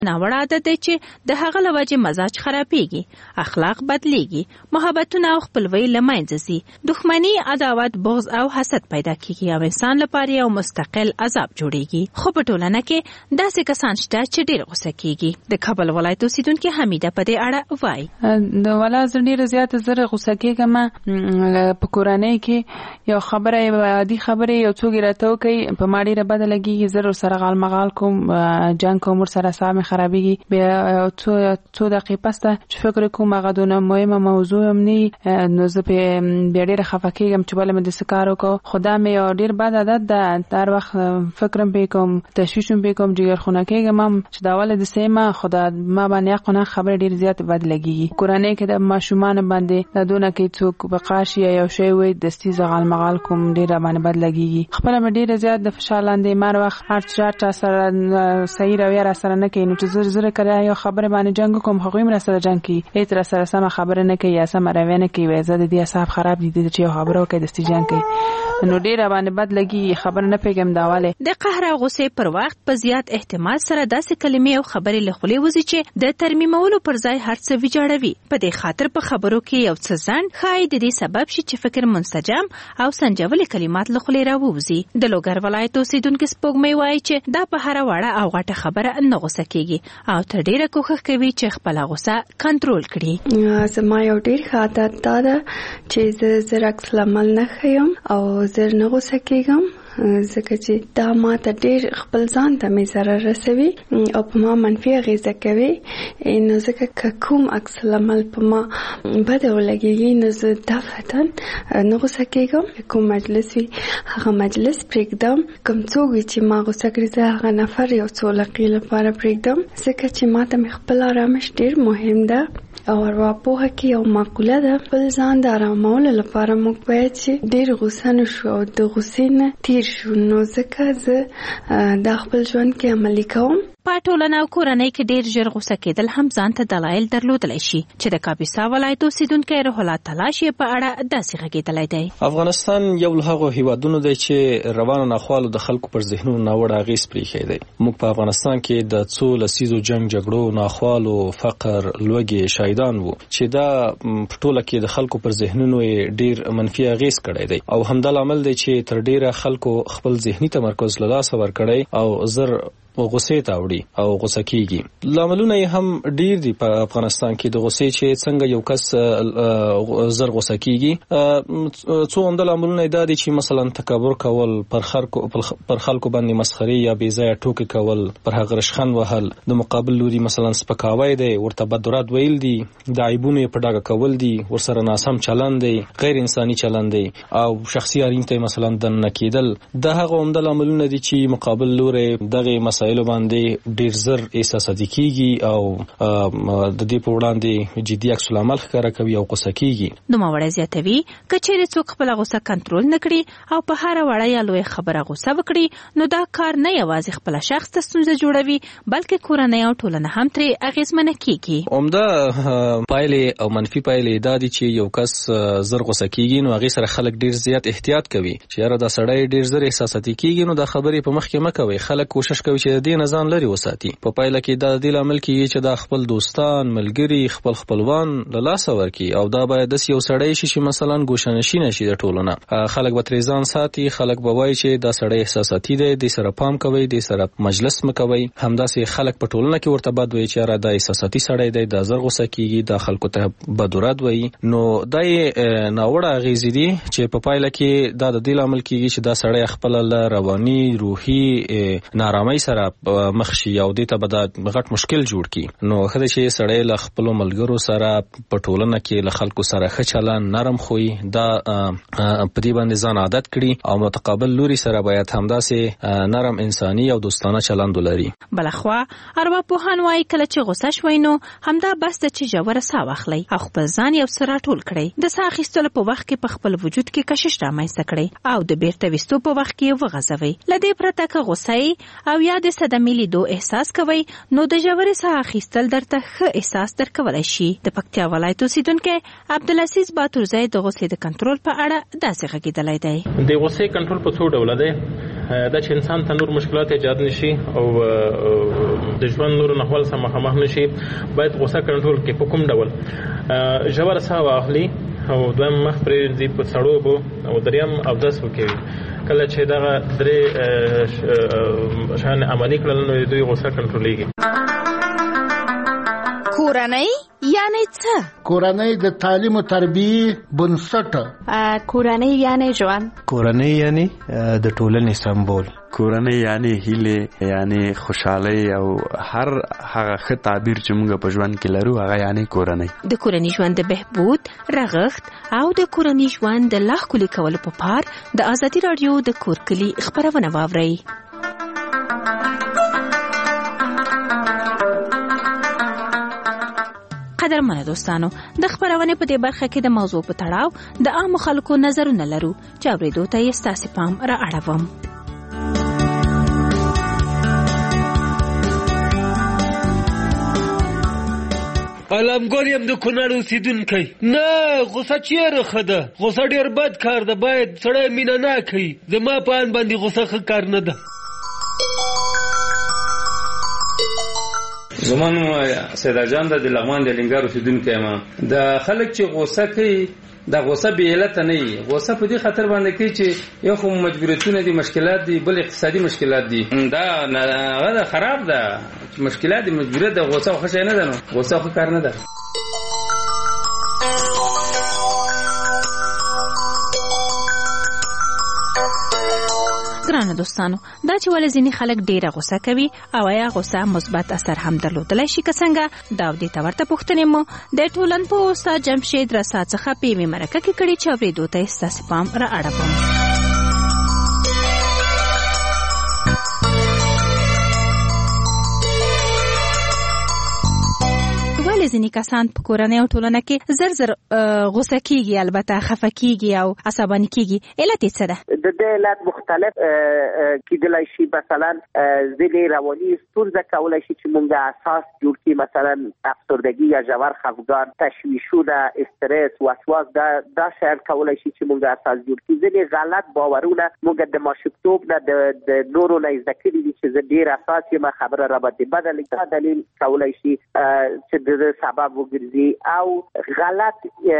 ناوړه عادت دی چې د هغه له وجې مزاج خرابېږي، اخلاق بدلیږي، محبتونه او خپلوۍ له منځه ځي، دښمني، عداوت، بغض او حسد پیدا کېږي او انسان لپاره یو مستقل عذاب جوړېږي. خو په ټولنه کې داسې کسان شته چې ډېر غوسه کېږي. د کابل ولایت اوسېدونکې حمیده په دې اړه وایي. ولا زه ډېره زیاته زره غوسه کېږم په کورنۍ کې یو خبره عادي خبرې یو څوک راته وکړي په ما ډېره بده لګېږي، زه ورسره غالمغال کوم، جنګ کوم، ورسره ساه مې خرابېږي. بیا څو دقیقې پسته چې فکر کوم هغه دونه مهمه موضوع هم نه نو زه بیا ډېره خفه کېږم چې بله مې داسې کار وکړو. خو دا مې یو ډېر بد عادت ده، هر وخت فکر هم پرې کوم، تشویش هم پرې کوم، جګرخونه کېږم هم چې دا ولې داسې یم. خو دا ما باندې حق نه خبرې ډېرې زیاتې بد لګېږي. کورنۍ کې د ماشومانو باندې دا دونه کې څوک بقا شي یا یو شی وایي دستي زه غالمغال کوم، ډېره باندې بد لګېږي. خپله مې ډېره زیات د فشار لاندې هر وخت هر چا سره صحیح رویه راسره نه کوي، نو چې زه کله یو خبره باندې جنګ کوم هغوی هم راسره جنګ کوي، هېڅ راسره سمه خبره نه کوي یا سمه رویه نه کوي، وایي زه د دې اعصاب خراب دي چې یو خبره وکړي دستي جنګ کوي، نو ډېره باندې بد لګي. خبر نه پیګم دا ولې د قهر او غصې پر وخت په زیات احتمال سره داسې کلمې او خبرې له خولې وځي چې د ترمیمولو پر ځای هر څه ویجاړوي. په دې خاطر په خبرو کې یو څه ځنډ ښایي د دې سبب شي چې فکر منسجم او سنجولي کلمات له خولې راووځي. د لوګر ولایت اوسېدونکې سپوږمۍ وایي چې دا په هره وړه او غټه خبره نه غوسه کېږي او تر ډېره کوښښ کوي چې خپله غوسه کنټرول کړي. زما یو ډېر ښه عادت دا ده چې زه زر عکس العمل نه ښیم او زر نه غوسه کېږم، ځکه چې دا ما ته ډېر خپل ځان ته مې ضرر رسوي او په ما منفي اغېزه کوي. نو ځکه که کوم عکس العمل په ما بده ولګېږي نو زه دفعتاً نه غوسه کېږم. کوم مجلس وي هغه مجلس پرېږدم، کوم څوک وي چې ما غوسه کړي زه هغه نفر یو څو دقیقې لپاره پرېږدم، ځکه چې ما ته مې خپل آرامش ډېر مهم ده. او ارواپوهه کې یو مقوله ده، خپل ځان د آرامولو لپاره موږ باید چې ډېر غوسه نه شو او د غوسې نه تیر شو. نو ځکه زه دا خپل ژوند کې عملي کوم. په ټولنه او کورنۍ کې ډېر ژر غوسه کېدل هم ځان ته دلایل درلودلی شي چې د کاپیسا ولایت اوسېدونکی روح الله تلاش یې په اړه داسې غږېدلی دی. افغانستان یو له هغو هیوادونو دی چې روانو ناخوالو د خلکو پر ذهنونو ناوړه اغېز پرېښی دی. موږ په افغانستان کې د څو لسیزو جنګ جګړو، ناخوالو، فقر، لوږې شاهدان وو چې دا په ټوله کې د خلکو پر ذهنونو ډېر منفي اغېز کړی دی او همدا لامل دی چې تر ډېره خلکو خپل ذهني تمرکز له لاسه ورکړی او زر غصې ته وړي او غوسه کیږي. لاملونه یې هم ډیر دي په افغانستان کې د غصې چې څنګه یو کس زر غوسه کیږي. څو عمده لاملونه دا دي چې مثلا تکبر کول، پر خلکو باندې مسخري یا بې ځایه ټوکې کول، پر هغه رشخند وهل، د مقابل لوري مثلا سپکاوی دی، ورته بد رد ویل دي، د عیبونو یې په ډاګه کول دي، ورسره ناسم چلند دی، غیر انساني چلند دی او شخصي اړین ته مثلا دننه کېدل. دا هغه عمده لاملونه دي چې مقابل لوري دغه مسایلو باندې ډیر زر احساساتي کیږي او د دې په وړاندې جدي عکس العمل ښکاره کوي او غوسه کیږي. نوموړی زیاتوي که چیرې څوک خپل غوسه کنټرول نه کړي او په هر وړه یا لوی خبره غوسه وکړي نو دا کار نه یوازې خپل شخص ته ستونزه جوړوي بلکې کورنۍ او ټولنه هم ترې اغېزمنه کیږي. عمده پایلې او منفي پایلې دا دي چې یو کس زر غوسه کیږي نو هغه سره خلک ډیر زیات احتیاط کوي چې یاره دا سړی ډیر زر احساساتي کیږي نو دا خبرې په مخ کې مکوي. خلک کوشش کوي چې د دې نه ځان لري وساتي. په پایله کې دا د لامل کیږي چې دا خپل دوستان، ملګري، خپلوان له لاسه ورکي او دا باید د یو سړی شي چې مثلا ګوښنشي نشي د ټولنه. خلک به ترې ځان ساتي، خلک به وایي چې دا سړی احساساتي دی، د سره پام کوي، د سره مجلس مکوي. همداسې خلک په ټولنه کې ورته بد وایي چې را دا احساساتي سړی دی، دا زر غوسه کیږي، دا خلکو ته بد رد وایي. نو دا ناوړه اغېزې دي چې په پایله کې دا د دې لامل کیږي چې دا سړی خپل رواني، روحي نارامۍ سره مخ شي او دې ته به دا غټ مشکل جوړ کی. نو خدای چې سړی له خپل ملګرو سره په ټولنه کې له خلکو سره ښه چلند، نرم خوی، دا په دې باندې ځان عادت کړي او متقابل لوري سره باید همداسې نرم انساني او دوستانه چلند ولري. بلخوا ارواپوهان وایي کله چې غوسه شوي نو همدا بس ده چې ژوره ساه واخلئ او خپل ځان یو څه راټول کړئ. د ساه اخیستلو په وخت کې په خپل وجود کې کشش رامنځته کړئ او د بیرته ویستو په وخت کې وغځوئ. له دې پرته که غوسه او یا د صدمې لیدو احساس کوي نو د ژورې ساه اخیستل درته ښه احساس درکولی شي. د پکتیا ولایت اوسېدونکی عبدالعزیز باتورزی د غوسې د کنټرول په اړه داسې غږېدلی دی. د غوسې کنټرول په څو ډوله دی. دا چې انسان ته نور مشکلات ایجاد نشي او د ژوند نور نحوال سره مخامخ نشي، باید غوسه کنټرول کې په کوم ډول ژور ساه واخلي او دویم مخ پرې دې په سړو بو او دریم اودس وکړي. کله چې دا درې شان عملي کړل نو دوی غوسه کنټرولېږي. کورنۍ یعنی څه؟ کورنۍ د تعلیم او تربیې بنسټ. کورنۍ یعنی ژوند. کورنۍ یعنی د ټولنې سمبول. کورنۍ یعنی هیله، یعنی خوشحالي او هر هغه ښه تعبیر چې موږ په ژوند کې لرو هغه یعنی کورنۍ. د کورنۍ ژوند د بهبود، رغښت او د کورنۍ ژوند د لا ښکلي کولو په پار د ازادي راډیو د کور کلي خبرونه واورئ. قدرمنو دوستانو، د خبرونه په دې برخه کې د موضوع په تړاو د عام خلکو نظرونه لرو چې اورېدو ته یې ستاسو پام را اړوم. علمګور یم د کونړ اوسیدونکی. نه غوسه چیرې ښه ده، غوسه ډېر بد کار ده، باید سړی مینه نه کوي. زما په ان باندې غوسه ښه کار نه ده. زما نوم سیدا جان ده، د لغمان د لنګار اوسیدونکی یم. د خلک چې غوسه کوي دا غوسه بې علته نه وي. غوسه په دې خاطر باندې کوي چې یو خو مجبوریتونه دي، مشکلات دي، بل اقتصادي مشکلات دي. دا هغه خراب ده، مشکلات دي، مجبوریت ده. غوسه خو ښه نه ده، نو غوسه خو کار نه ده. ګرانو دوستانو، دا چې ولې ځینې خلک ډېره غوسه کوي او یا غوسه مثبت اثر هم درلودلی شي که څنګه، دا دې ته ورته پوښتنې مو د ټولنپوه استاد جمشید رسا څخه په یوې مرکه کې کړي چې اورېدو ته یې ستاسې پام را اړوم. ځینې کسان په کورنۍ او ټولنه کې زر زر غوسه کیږي، البته خفه کیږي او عصباني کیږي. علت یې څه ده؟ د دې علت مختلف کیدلای شي. مثلا ځینې رواني ستونزه کولای شي چې مونږ اساس جوړ کړي، مثلا افسردگی یا ژور خفګان، تشویشونه، استرس، وسواس، دا شیان کولای شي چې مونږ اساس جوړ کړي. ځینې غلط باورونه مونږ د ماشومتوب نه د نورو نه زده کړي دي چې زه ډېر اساس یم، خبره را باندې بده لګي. دا دلیل کولای شي چې د سبب وګرځي. او غلط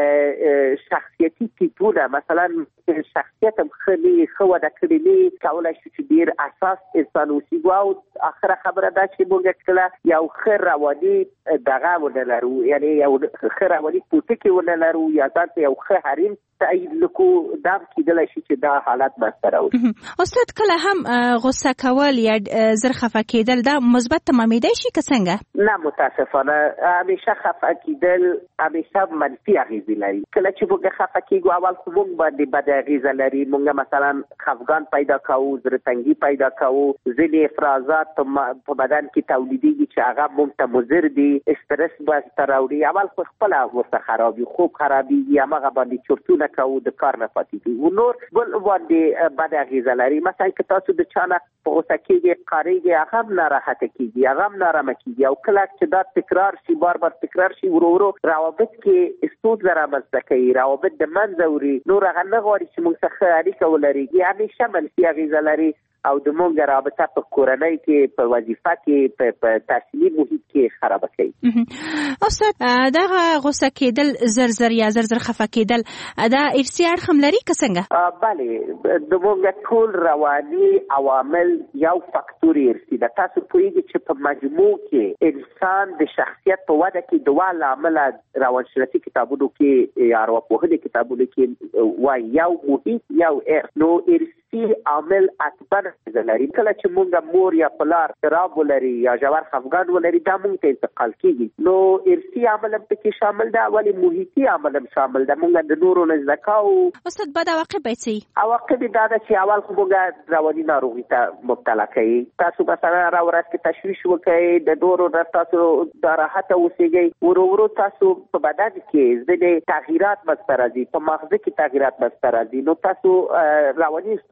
شخصیتي ټیپونه، مثلا شخصیت هم ښه وده کړې نه کولای شي چې ډېر اساس انسان اوسېږو. او اخره خبره دا چې موږ کله یو ښه رواني دغه ونه لرو، یعنی یو ښه رواني پوټکي ونه لرو یا ځان ته یو ښه حریم تایید لکو، دا کېدلی شي چې دا حالت منځته راوړي. استاد، کله هم غوسه کول یا زر خفه کېدل دا مثبت تمامېدی شي که څنګه؟ نه، متاسفانه همیشه خفه کېدل همیشه منفي اغېزې لري. کله چې موږ خفه کېږو اول خو موږ باندې بده اغېزه لري. موږ مثلا خفګان پیدا کوو، زړه تنګي پیدا کوو، ځینې افرازات په بدن کې تولیدېږي چې هغه موږ ته مضر دي، استرس منځته راوړي. اول خو خپله ورته خرابي، خوب خرابېږي، همغه باندې چرتونه کوو، د کار نه پاتې کېږو. نور بل باندې بده اغېزه لري. مثلا که تاسو د چا نه په غوسه کېږئ، قهرېږئ، هغه هم ناراحته کېږي، هغه هم نارامه کېږي. او کله چې دا تکرار شي، بار بار تکرار شي، ورو ورو روابط کې ستونزه رامنځته کوي، روابط د منځه وړي. نور هغه نه غواړي چې موږ څخه اړیکه ولري، همیشه منفي اغېزه لري. او د موږ رابطه په کورنۍ کې، په وظیفه کې، په تحصیلي محیط کې خرابه کوي. استاد، دغه غوسه کېدل زر زر یا زر زر خفه کېدل دا ارثي اړخ هم لري که څنګه؟ بله، د موږ ټول رواني عوامل یو فاکتور ارثي ده. تاسو پوهېږئ چې په مجموع کې انسان د شخصیت په وده کې دوه لامله روانشناسي کتابونو کې یا ارواپوهنې کتابونو کې وایي، یو محیط، یو ارث. نو ارثي عامل اکبر لري. کله چې مونږ مور یا پلار اضطراب ولري یا ژور خفګان ولري، دا مونږ ته انتقال کیږي. نو ارثي عامل هم پکې شامل ده، ولی محیطي عامل هم شامل ده. مونږ د نورو نه زده کوو. استاد، بد عواقب به څه وي؟ عواقب دا ده چې اول خو مونږ رواني ناروغي ته مبتلا کوي. تاسو مثلا را ورځ کې تشویش وکړئ، د نورو نه تاسو ناراحته اوسېږئ، ورو ورو تاسو په بدن کې ځینې تغییرات منځته راځي، په مغزه کې تغییرات منځته راځي. نو تاسو رواني ستونزې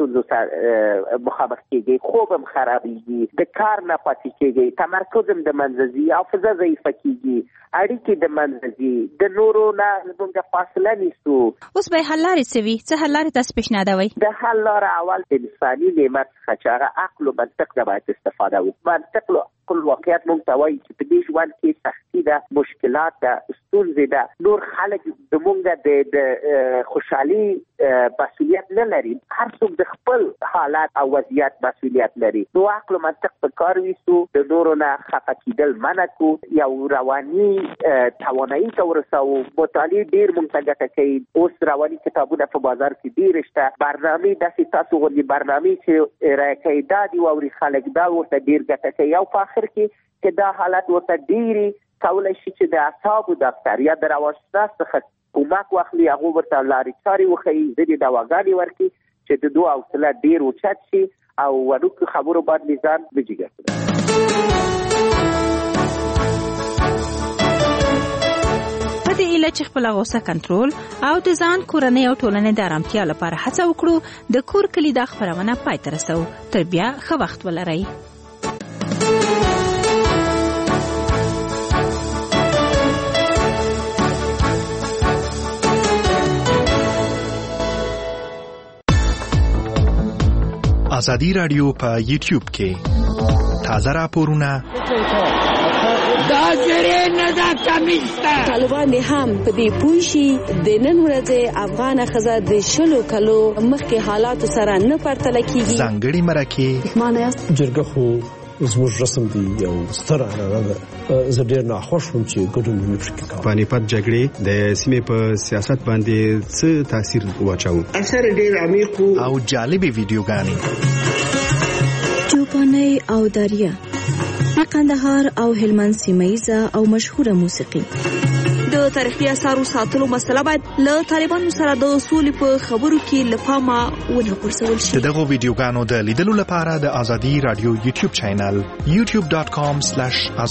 ستونزو سره مخامخ کیږي، خوب هم خرابېږي، د کار نه پاتې کیږي، تمرکز هم د منځه ځي، حافظه ضعیفه کیږي، اړیکې د منځه ځي، د نورو نه زموږ فاصله نیسو. اوس به حل لارې څه وي؟ څه حل لارې تاسو پیشنهادوئ؟ د حل لاره اول د انساني نعمت څخه چې هغه عقل او منطق نه باید استفاده وکړو. منطق کل واقعیت موږ ته وایي چې په دې ژوند کې سختي ده، مشکلات ده، ستونزې ده، نور خلک زموږ د خوشحالي مسؤلیت نه لري، هر څوک د خپل حالت او وضعیت مسؤلیت لري. نو عقل او منطق په کار ویسو، د نورو نه خفه کېدل منع کړو، یو رواني توانایي ته ورسوو. مطالعې ډېر موږ ته ګټه کوي. اوس رواني کتابونه په بازار کې ډېر شته، برنامې داسې تاسو غوندې برنامې چې ارائه کوي دا دي واوري خلک، دا ورته ډېر ګټه کوي. او په آخر کې دا حالت ورته ډېرې کولی شي چې د اعصابو ډاکټر یا د روانشناس څخه کومک واخلي، هغه ورته لارې چارې وښیي، ځینې دواګانې ورکړي چې د دوی حوصله ډېر اوچت شي او وړوکو خبرو باندې ځان نه جګر کړي. په دې ایله چې خپل غوسه کنټرول او د ځان، کورنۍ او ټولنې د آرامتیا لپاره هڅه وکړو، د کور کلي دا خپرونه پای ته رسوو. تر بیا ښه وخت ولرئ. ازادي رادیو په یوټیوب کې تازه راپورونه دا زری نه دا کمیسته طالبان هم په دې پوه شي د نن ورځې افغان ښځه د 20 کلو مخکې حالاتو سره نه پرتله کیږي. ځانګړي مرکې معنی جرګه خو زموږ رسم دی، یو ستر عنعنه ده. زه ډېر ناخوښ وم چې ګډون مې پکې کاوه. پانیپت جګړې د سیمې په سیاست باندې څه تاثیر واچاوه؟ اثر ډېر عمیق او جالبې ویډیوګانې، چوپانۍ او دریا، د قندهار او هلمند سیمه‌ییزه او مشهوره موسیقي. د تاریخي اثارو ساتلو مسله باید له طالبانو سره د سولې په خبرو کې له پامه ونه غورځول شي. دغه ویډیوګانو د لیدلو لپاره د ازادي رادیو یوټیوب چینل youtube.com/azadi